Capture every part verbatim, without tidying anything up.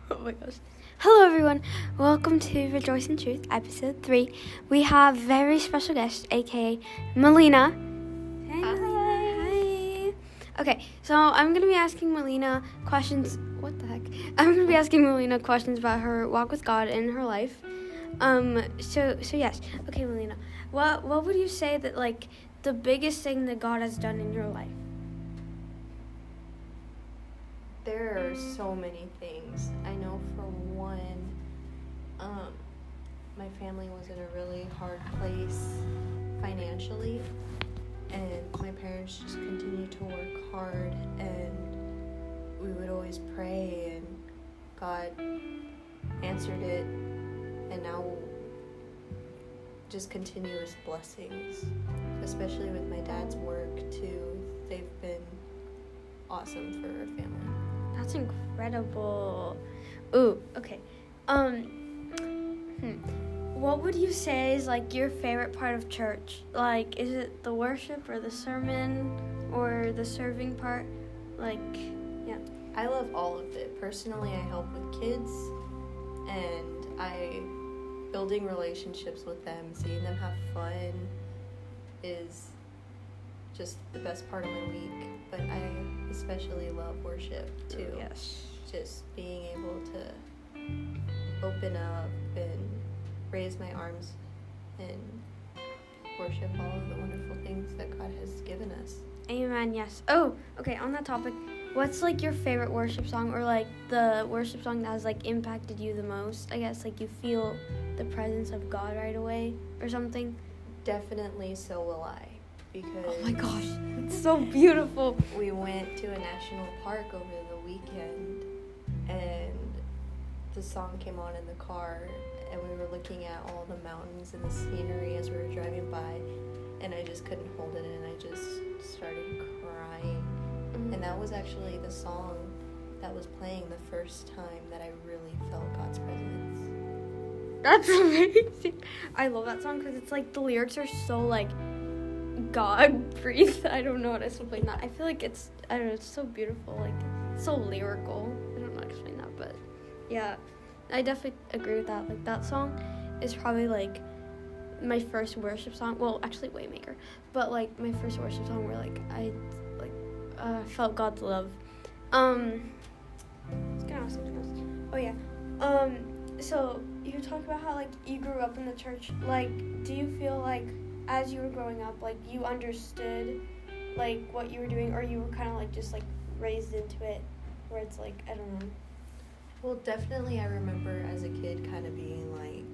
Oh my gosh. Hello everyone. Welcome to Rejoice in Truth, episode three. We have very special guest, aka Melina. Hey, Hi. Hi. Okay, so I'm going to be asking Melina questions. What the heck? I'm going to be asking Melina questions about her walk with God in her life. Um, so, so yes. Okay, Melina. What, what would you say that, like, the biggest thing that God has done in your life? There are so many things. I know for one, um, my family was in a really hard place financially, and my parents just continued to work hard, and we would always pray, and God answered it, and now just continuous blessings, especially with my dad's work too. They've been awesome for our family. That's incredible. Ooh, okay. Um, hmm. What would you say is, like, your favorite part of church? Like, is it the worship or the sermon or the serving part? Like, yeah. I love all of it. Personally, I help with kids, and I building relationships with them, seeing them have fun is just the best part of my week. But I especially love worship too. Yes. Just being able to open up and raise my arms and worship all of the wonderful things that God has given us. Amen, yes. Oh, okay, on that topic, what's, like, your favorite worship song, or, like, the worship song that has, like, impacted you the most? I guess, like, you feel the presence of God right away or something? Definitely So Will I. Because oh my gosh, it's so beautiful. We went to a national park over the weekend, and the song came on in the car, and we were looking at all the mountains and the scenery as we were driving by, and I just couldn't hold it in. I just started crying. Mm-hmm. And that was actually the song that was playing the first time that I really felt God's presence. That's amazing. I love that song because it's like the lyrics are so, like, God breathed. I don't know how to explain that. I feel like it's, I don't know, it's so beautiful, like, so lyrical. I don't know how to explain that, but yeah, I definitely agree with that. Like, that song is probably, like, my first worship song. Well, actually, Waymaker, but, like, my first worship song where, like, I, like, uh, felt God's love. Um, I was gonna ask something else. Oh, yeah. Um, so, you talked about how, like, you grew up in the church. Like, do you feel like, as you were growing up, like, you understood, like, what you were doing, or you were kind of, like, just, like, raised into it, where it's, like, I don't know. Well, definitely I remember as a kid kind of being,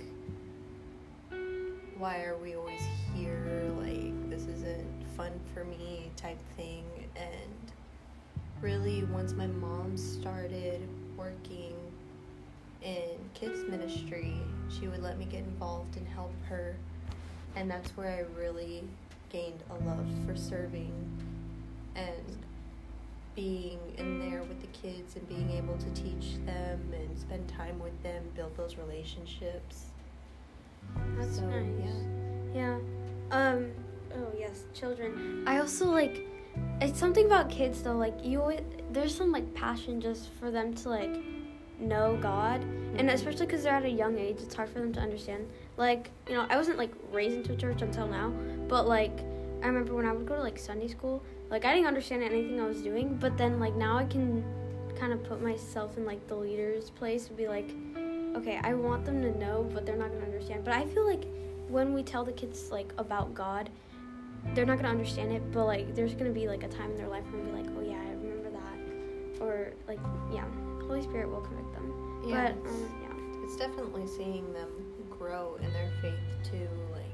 like, why are we always here? Like, this isn't fun for me type thing. And really, once my mom started working in kids ministry, she would let me get involved and help her. And that's where I really gained a love for serving and being in there with the kids and being able to teach them and spend time with them, build those relationships. That's so, nice. Yeah. Yeah. Um, oh, yes, children. I also, like, it's something about kids, though, like, you always, there's some, like, passion just for them to, like, know God, mm-hmm. and especially because they're at a young age, it's hard for them to understand. Like, you know, I wasn't, like, raised into a church until now, but, like, I remember when I would go to, like, Sunday school, like, I didn't understand anything I was doing, but then, like, now I can kind of put myself in, like, the leader's place and be like, okay, I want them to know, but they're not going to understand. But I feel like when we tell the kids, like, about God, they're not going to understand it, but, like, there's going to be, like, a time in their life where they'll be like, oh, yeah, I remember that, or, like, yeah, Holy Spirit will convict them. Yeah, but, it's, um, yeah. It's definitely seeing them grow in their faith, too. Like,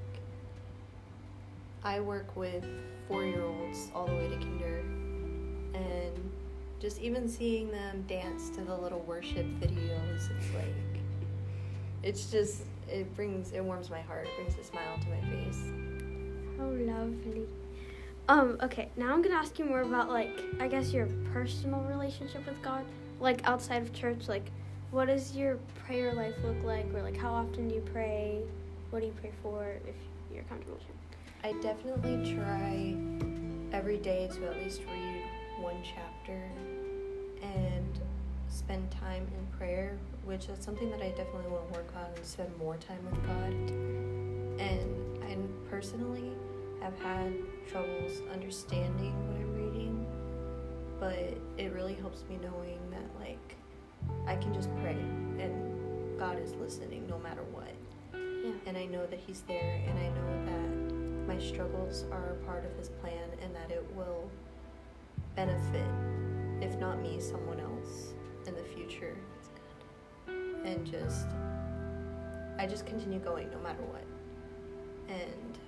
I work with four-year-olds all the way to kinder, and just even seeing them dance to the little worship videos, it's like, it's just, it brings, it warms my heart, it brings a smile to my face. How lovely. Um, okay, now I'm gonna ask you more about, like, I guess your personal relationship with God, like, outside of church. Like, what does your prayer life look like, or, like, how often do you pray? What do you pray for, if you're comfortable sharing? I definitely try every day to at least read one chapter, and spend time in prayer, which is something that I definitely want to work on and spend more time with God. And I personally have had troubles understanding what I'm reading, but it really helps me knowing that, like, I can just pray and God is listening no matter what. Yeah. And I know that He's there, and I know that my struggles are a part of His plan, and that it will benefit, if not me, someone else in the future. And just, I just continue going no matter what. And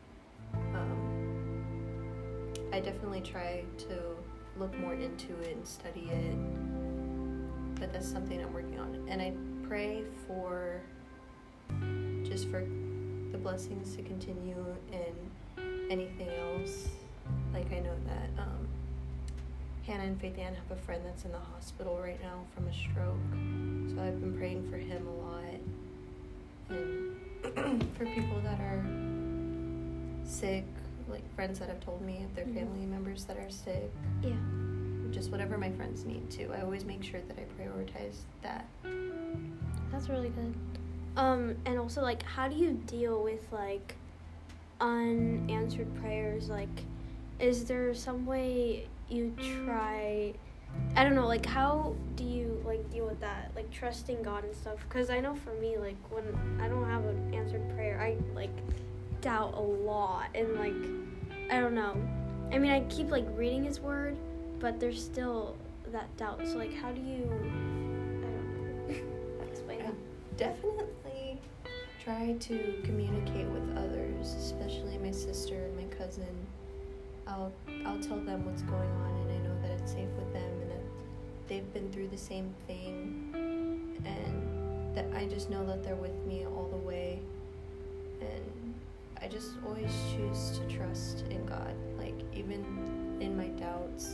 um, I definitely try to look more into it and study it, but that's something I'm working on. And I pray for, just for the blessings to continue in anything else. Like, I know that um, Hannah and Faith Ann have a friend that's in the hospital right now from a stroke, so I've been praying for him a lot, and for people that are sick, like friends that have told me of their family members that are sick. Yeah. Just whatever my friends need too. I always make sure that I prioritize that. That's really good. Um, and also, like, how do you deal with, like, unanswered prayers? Like, is there some way you try, I don't know, like, how do you, like, deal with that? Like, trusting God and stuff? Because I know for me, like, when I don't have an answered prayer, I, like, doubt a lot. And, like, I don't know. I mean, I keep, like, reading His Word, but there's still that doubt. So, like, how do you, I don't know, how to explain that? Definitely try to communicate with others, especially my sister and my cousin. I'll I'll tell them what's going on, and I know that it's safe with them, and that they've been through the same thing, and that I just know that they're with me all the way. And I just always choose to trust in God, like, even in my doubts.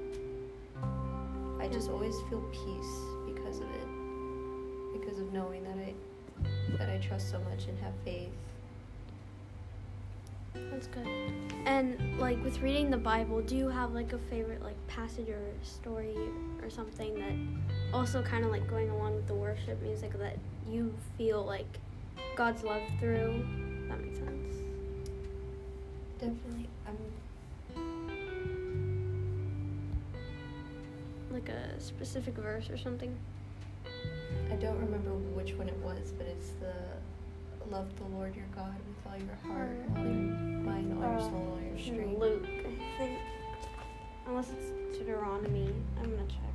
I just always feel peace because of it, because of knowing that I that I trust so much and have faith. That's good. And, like, with reading the Bible, do you have, like, a favorite, like, passage or story or something that also kind of, like, going along with the worship music that you feel, like, God's love through? That makes sense. Definitely. Um, Like a specific verse or something? I don't remember which one it was, but it's the love the Lord your God with all your heart, all your mind, all your soul, all your strength. Luke, I think. Unless it's Deuteronomy. I'm gonna check.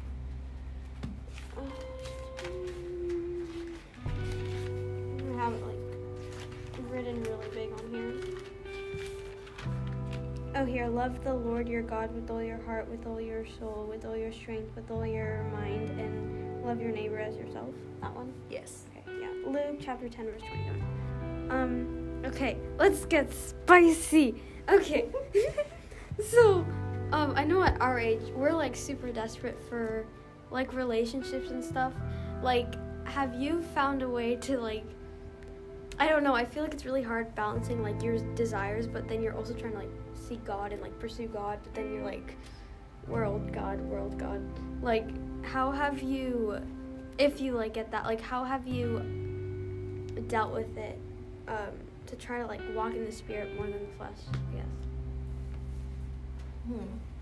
Oh, I have it, like, written really big on here. Oh, here. Love the Lord your God with all your heart, with all your soul, with all your strength, with all your mind, and love your neighbor as yourself. That one? Yes. Okay, yeah. Luke chapter ten, verse twenty-one. Um, okay, let's get spicy. Okay. So, um, I know at our age, we're, like, super desperate for, like, relationships and stuff. Like, have you found a way to, like, I don't know, I feel like it's really hard balancing, like, your desires, but then you're also trying to, like, seek God and, like, pursue God, but then you're, like, world God, world God. Like, how have you, if you, like, get that, like, how have you dealt with it, um, to try to, like, walk in the spirit more than the flesh, I guess? Hmm.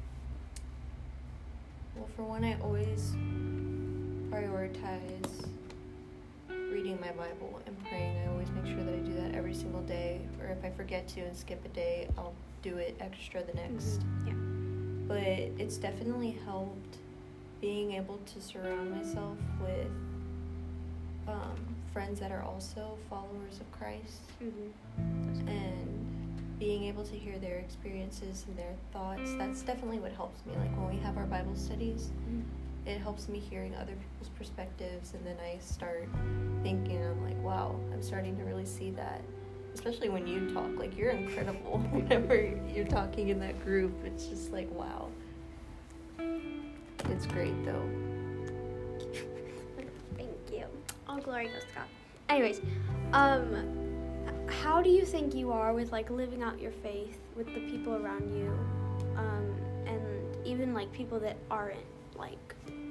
Well, for one, I always prioritize reading my Bible and praying. I always make sure that I do that every single day, or if I forget to and skip a day, I'll do it extra the next. Mm-hmm. Yeah. But it's definitely helped being able to surround myself with um, friends that are also followers of Christ, Mm-hmm. and being able to hear their experiences and their thoughts. That's definitely what helps me. Like, when we have our Bible studies, Mm-hmm. it helps me hearing other people's perspectives, and then I start thinking, I'm like, wow, I'm starting to really see that. Especially when you talk, like, you're incredible. Whenever you're talking in that group, it's just like, wow. It's great, though. Thank you. All glory goes to God. Anyways, um, how do you think you are with, like, living out your faith with the people around you, um, and even, like, people that aren't, like,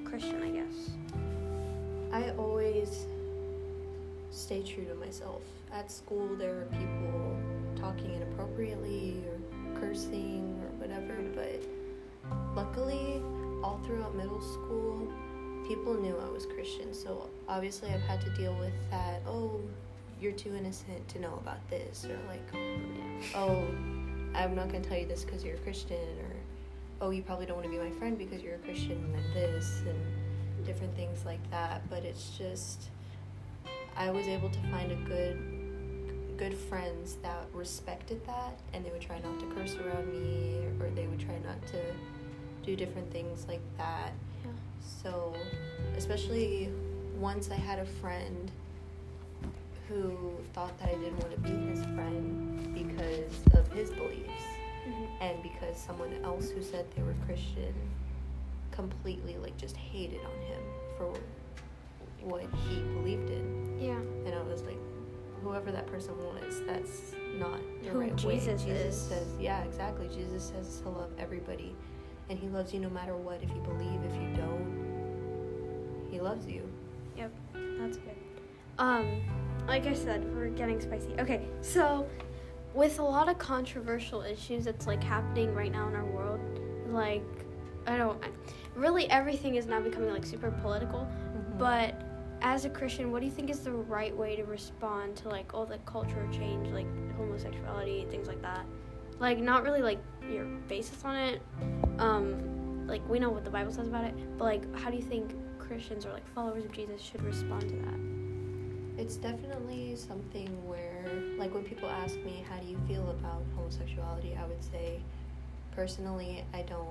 Christian, I guess? I always stay true to myself. At school, there are people talking inappropriately or cursing or whatever, but luckily, all throughout middle school, people knew I was Christian, so obviously I've had to deal with that, oh, you're too innocent to know about this, or like, Yeah. oh, I'm not going to tell you this because you're a Christian, or, oh, you probably don't want to be my friend because you're a Christian, and this, and different things like that. But it's just, I was able to find a good, good friends that respected that, and they would try not to curse around me, or they would try not to do different things like that. Yeah. So, especially once I had a friend who thought that I didn't want to be his friend because of his beliefs, Mm-hmm. and because someone else who said they were Christian completely like just hated on him for what he believed in. Yeah. And I was like, whoever that person was, that's not the Who right Jesus way. Jesus is. says, yeah, exactly. Jesus says to love everybody, and he loves you no matter what. If you believe, if you don't, he loves you. Yep, that's good. Um, like I said, we're getting spicy. Okay, so with a lot of controversial issues that's like happening right now in our world, like I don't really everything is now becoming like super political. Mm-hmm. But as a Christian, what do you think is the right way to respond to like all the cultural change, like homosexuality, things like that? Like not really like your basis on it. Um, like we know what the Bible says about it, but like how do you think Christians or like followers of Jesus should respond to that? It's definitely something where, like, when people ask me, how do you feel about homosexuality, I would say, personally, I don't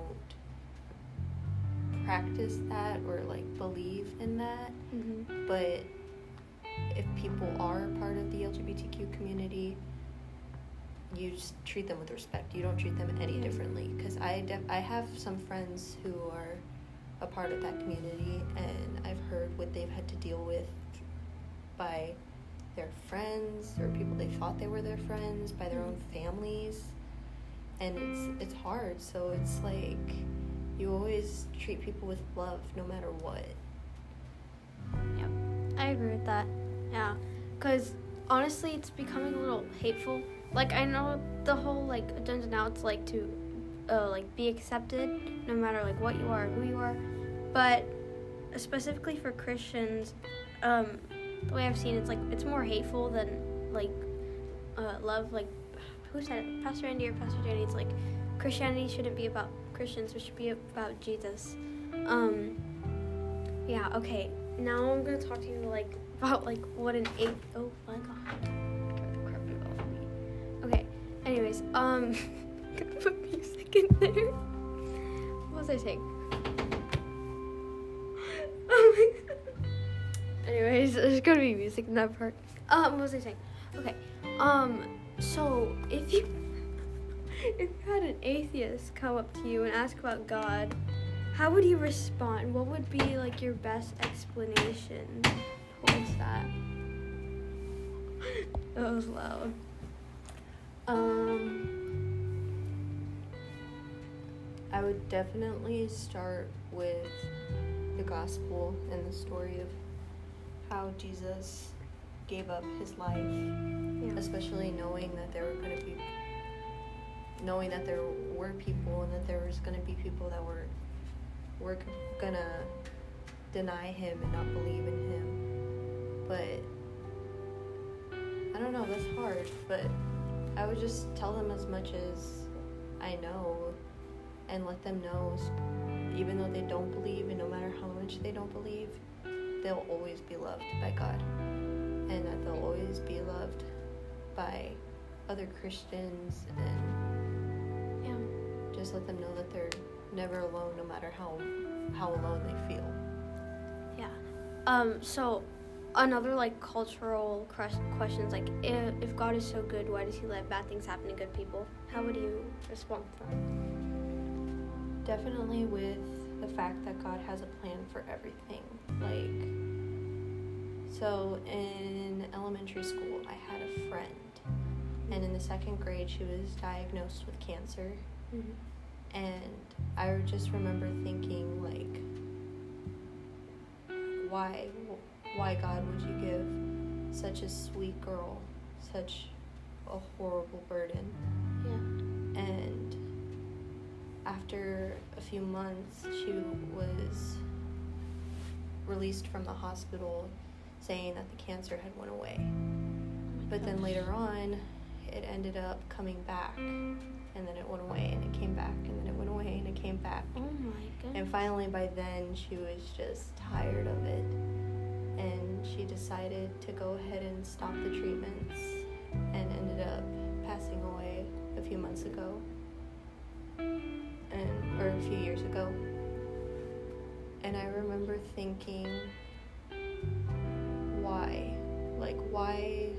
practice that or, like, believe in that. Mm-hmm. But if people are part of the L G B T Q community, you just treat them with respect. You don't treat them any Yeah. differently. Because I, def- I have some friends who are a part of that community, and I've heard what they've had to deal with by their friends or people they thought they were their friends, by their own families, and it's it's hard. So it's like you always treat people with love no matter what. Yep, I agree with that. Yeah, because honestly, it's becoming a little hateful. Like I know the whole like agenda now, it's like to uh, like be accepted no matter like what you are, who you are, but specifically for Christians, um. the way I've seen it, it's like it's more hateful than like uh, love. Like who said it? Pastor Andy or Pastor Jenny? It's like Christianity shouldn't be about Christians. It should be about Jesus. Um, yeah. Okay. Now I'm gonna talk to you like about like what an eight. Oh my God! Get the carpet off of me. Okay. Anyways, um, gonna put music in there. What was I saying? Oh my God. Anyways, there's gonna be music in that part. Um, what was I saying? Okay. Um, so if you if you had an atheist come up to you and ask about God, how would you respond? What would be like your best explanation towards that? That was loud. Um, I would definitely start with the gospel and the story of how Jesus gave up his life, Yeah. especially knowing that there were going to be, knowing that there were people and that there was going to be people that were, were going to deny him and not believe in him. But, I don't know, that's hard, but I would just tell them as much as I know and let them know, even though they don't believe, and no matter how much they don't believe, they'll always be loved by God, and that they'll always be loved by other Christians, and Yeah. just let them know that they're never alone, no matter how how alone they feel. Yeah. Um, so another like cultural questions, like if, if God is so good, why does he let bad things happen to good people? How would you respond to that? Definitely with the fact that God has a plan for everything. Like, so in elementary school, I had a friend, and in the second grade, she was diagnosed with cancer. Mm-hmm. And I just remember thinking, like, why, why God would you give such a sweet girl such a horrible burden? Yeah. And after a few months, she was released from the hospital saying that the cancer had went away. Oh But then gosh. later on, it ended up coming back, and then it went away, and it came back, and then it went away, and it came back. Oh my goodness. And finally, by then, she was just tired of it, and she decided to go ahead and stop the treatments, and ended up passing away a few months ago, and or a few years ago. And I remember thinking, why? Like, why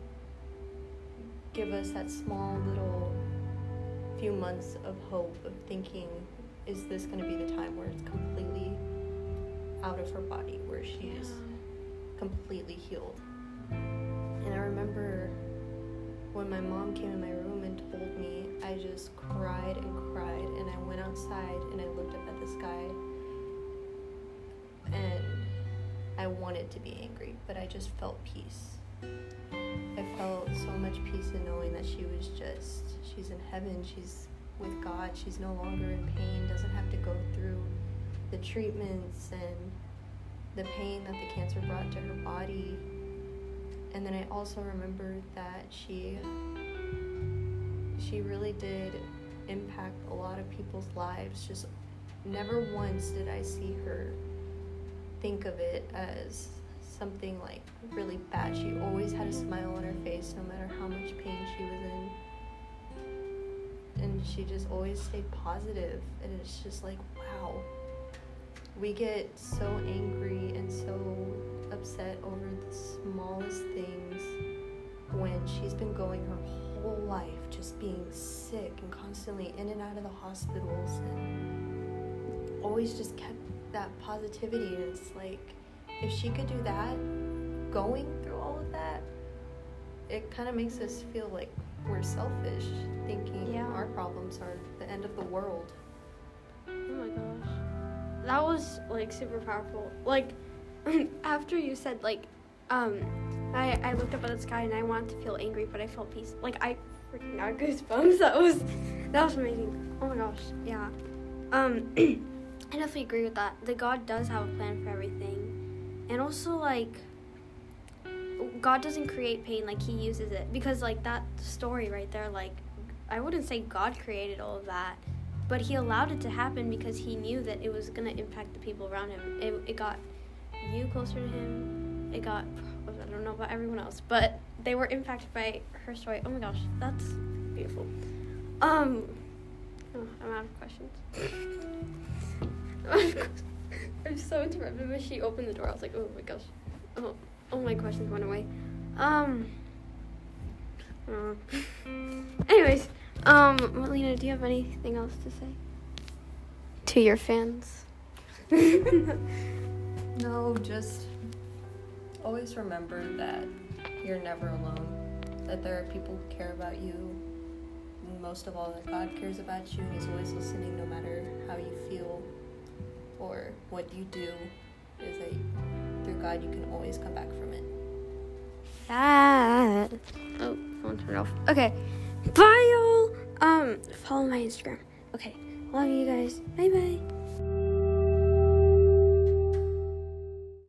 give us that small little few months of hope of thinking, is this going to be the time where it's completely out of her body, where she's Yeah. completely healed? And I remember when my mom came in my room and told me, I just cried and cried, and I went outside and I looked up at the sky, and I wanted to be angry, but I just felt peace. I felt so much peace in knowing that she was just, she's in heaven, she's with God, she's no longer in pain, doesn't have to go through the treatments and the pain that the cancer brought to her body. And then I also remembered that she she really did impact a lot of people's lives. Just never once did I see her think of it as something like really bad. She always had a smile on her face no matter how much pain she was in. And she just always stayed positive. And it's just like, wow. We get so angry and so upset over the smallest things when she's been going her whole life just being sick and constantly in and out of the hospitals and always just kept that positivity. And it's like, if she could do that, going through all of that, it kind of makes us feel like we're selfish, thinking Yeah. our problems are the end of the world. Oh my gosh. That was like super powerful. Like after you said like um I, I looked up at the sky and I wanted to feel angry, but I felt peace. Like I freaking got goosebumps. That was that was amazing. Oh my gosh, yeah. Um I definitely agree with that. That God does have a plan for everything. And also like God doesn't create pain, like he uses it. Because like that story right there, like I wouldn't say God created all of that. But he allowed it to happen because he knew that it was going to impact the people around him. It, it got you closer to him. It got, I don't know about everyone else, but they were impacted by her story. Oh my gosh, that's beautiful. Um, oh, I'm out of questions. I'm so interrupted when she opened the door. I was like, oh my gosh. Oh, all my questions went away. Um, uh, anyways. Um, Melina, do you have anything else to say to your fans? No, just always remember that you're never alone, that there are people who care about you, and most of all, that God cares about you and he's always listening no matter how you feel or what you do, is that through God you can always come back from it. That. Oh, phone turned off. Okay. Bye, y'all. Um, follow my Instagram. Okay. Love you guys. Bye bye.